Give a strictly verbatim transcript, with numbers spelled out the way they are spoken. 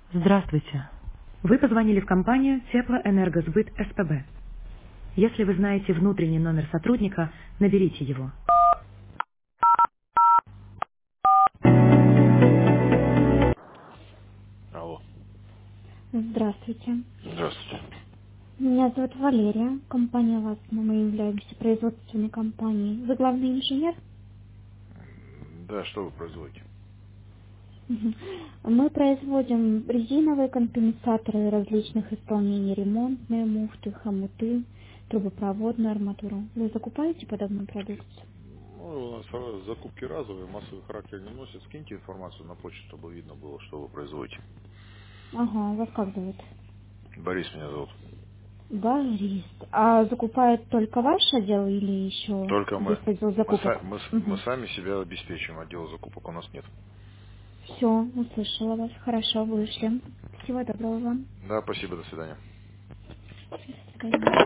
Здравствуйте. Вы позвонили в компанию Теплоэнергосбыт СПБ. Если вы знаете внутренний номер сотрудника, наберите его. Алло. Здравствуйте. Здравствуйте. Меня зовут Валерия. Компания «Ластма». Мы являемся производственной компанией. Вы главный инженер? Да, что вы производите? Мгм. Мы производим резиновые компенсаторы различных исполнений, ремонтные муфты, хомуты, трубопроводную арматуру. Вы закупаете подобную продукцию? Ну, у нас ра- закупки разовые, массовый характер не носят. Скиньте информацию на почту, чтобы видно было, что вы производите. Ага, вас как зовут? Борис меня зовут. Борис. А закупает только ваш отдел или еще Только мы. есть отдел Мы, са- закупок? мы, с- мы Угу. сами себя обеспечиваем, отдела закупок у нас нет. Все, услышала вас. Хорошо, вышли. Всего доброго вам. Да, спасибо, до свидания. До свидания.